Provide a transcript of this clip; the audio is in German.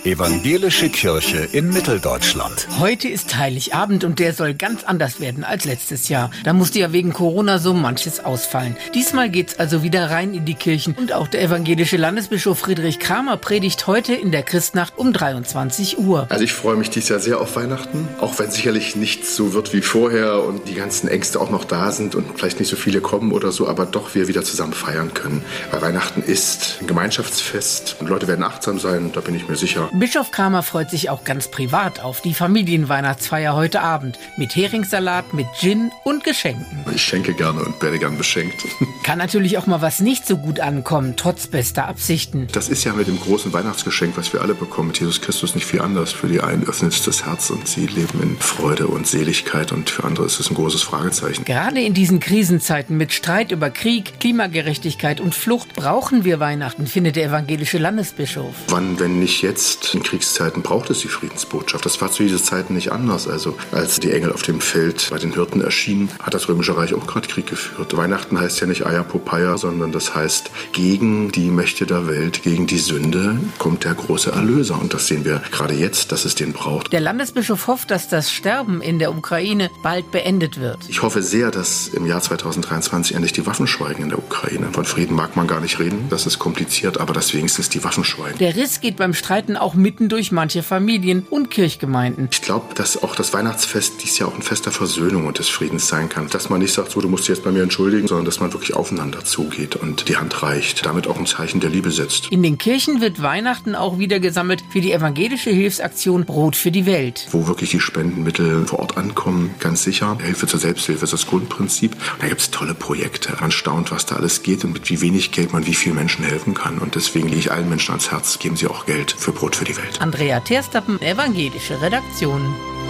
Evangelische Kirche in Mitteldeutschland. Heute ist Heiligabend und der soll ganz anders werden als letztes Jahr. Da musste ja wegen Corona so manches ausfallen. Diesmal geht's also wieder rein in die Kirchen. Und auch der evangelische Landesbischof Friedrich Kramer predigt heute in der Christnacht um 23 Uhr. Also ich freue mich dieses Jahr sehr auf Weihnachten, auch wenn sicherlich nichts so wird wie vorher und die ganzen Ängste auch noch da sind und vielleicht nicht so viele kommen oder so, aber doch wir wieder zusammen feiern können. Weil Weihnachten ist ein Gemeinschaftsfest und Leute werden achtsam sein, da bin ich mir sicher. Bischof Kramer freut sich auch ganz privat auf die Familienweihnachtsfeier heute Abend. Mit Heringssalat, mit Gin und Geschenken. Ich schenke gerne und werde gern beschenkt. Kann natürlich auch mal was nicht so gut ankommen, trotz bester Absichten. Das ist ja mit dem großen Weihnachtsgeschenk, was wir alle bekommen, mit Jesus Christus nicht viel anders. Für die einen öffnet es das Herz und sie leben in Freude und Seligkeit und für andere ist es ein großes Fragezeichen. Gerade in diesen Krisenzeiten mit Streit über Krieg, Klimagerechtigkeit und Flucht brauchen wir Weihnachten, findet der evangelische Landesbischof. Wann, wenn nicht jetzt? In Kriegszeiten braucht es die Friedensbotschaft. Das war zu dieser Zeit nicht anders. Also als die Engel auf dem Feld bei den Hirten erschienen, hat das Römische Reich auch gerade Krieg geführt. Weihnachten heißt ja nicht Eierpopeia, sondern das heißt, gegen die Mächte der Welt, gegen die Sünde kommt der große Erlöser. Und das sehen wir gerade jetzt, dass es den braucht. Der Landesbischof hofft, dass das Sterben in der Ukraine bald beendet wird. Ich hoffe sehr, dass im Jahr 2023 endlich die Waffen schweigen in der Ukraine. Von Frieden mag man gar nicht reden. Das ist kompliziert, aber dass wenigstens die Waffen schweigen. Der Riss geht beim Streiten auch mitten durch manche Familien und Kirchgemeinden. Ich glaube, dass auch das Weihnachtsfest dies Jahr auch ein Fest der Versöhnung und des Friedens sein kann. Dass man nicht sagt, so, du musst dich jetzt bei mir entschuldigen, sondern dass man wirklich aufeinander zugeht und die Hand reicht. Damit auch ein Zeichen der Liebe setzt. In den Kirchen wird Weihnachten auch wieder gesammelt für die evangelische Hilfsaktion Brot für die Welt. Wo wirklich die Spendenmittel vor Ort ankommen, ganz sicher. Hilfe zur Selbsthilfe ist das Grundprinzip. Und da gibt es tolle Projekte. Man staunt, was da alles geht und mit wie wenig Geld man wie vielen Menschen helfen kann. Und deswegen lege ich allen Menschen ans Herz, geben Sie auch Geld für Brot für die Welt. Andrea Terstappen, evangelische Redaktion.